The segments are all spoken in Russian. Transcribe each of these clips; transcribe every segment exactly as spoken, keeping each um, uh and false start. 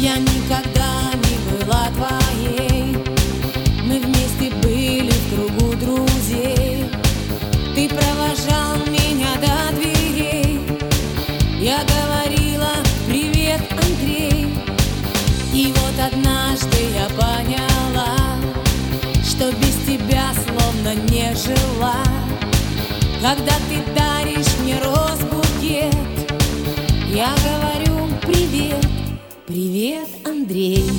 Я никогда не была твоей, мы вместе были в кругу друзей. Ты провожал меня до дверей, я говорила: привет, Андрей. И вот однажды я поняла, что без тебя словно не жила. Когда ты даришь мне роз-букет, я говорю: привет, привет, Андрей.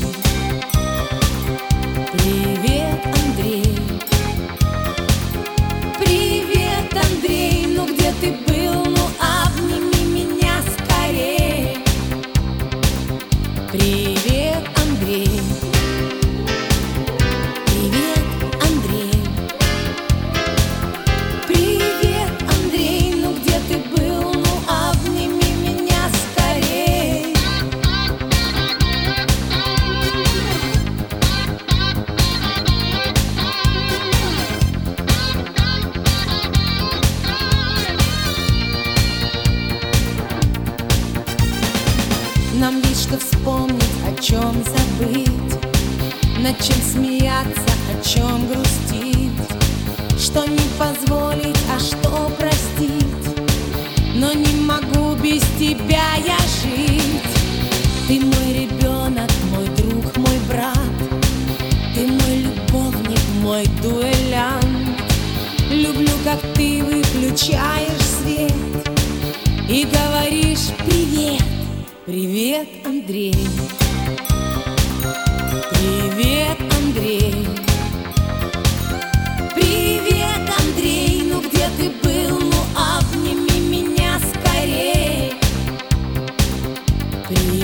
Привет, Андрей. Привет, Андрей. Ну где ты был? Ну обними меня скорее. Привет, Андрей. Привет, Андрей. Привет, Андрей. Ну где ты был? Ну обними меня скорее. Нам есть что вспомнить, о чем забыть, над чем смеяться, о чем грустить, что не позволить, а что простить. Но не могу без тебя я жить. Ты мой ребенок, мой друг, мой брат. Ты мой любовник, мой дуэлянт. Люблю, как ты выключаешь свет и говоришь: привет, привет, Андрей. Привет, Андрей. Привет, Андрей. Ну где ты был? Ну обними меня скорее. Привет.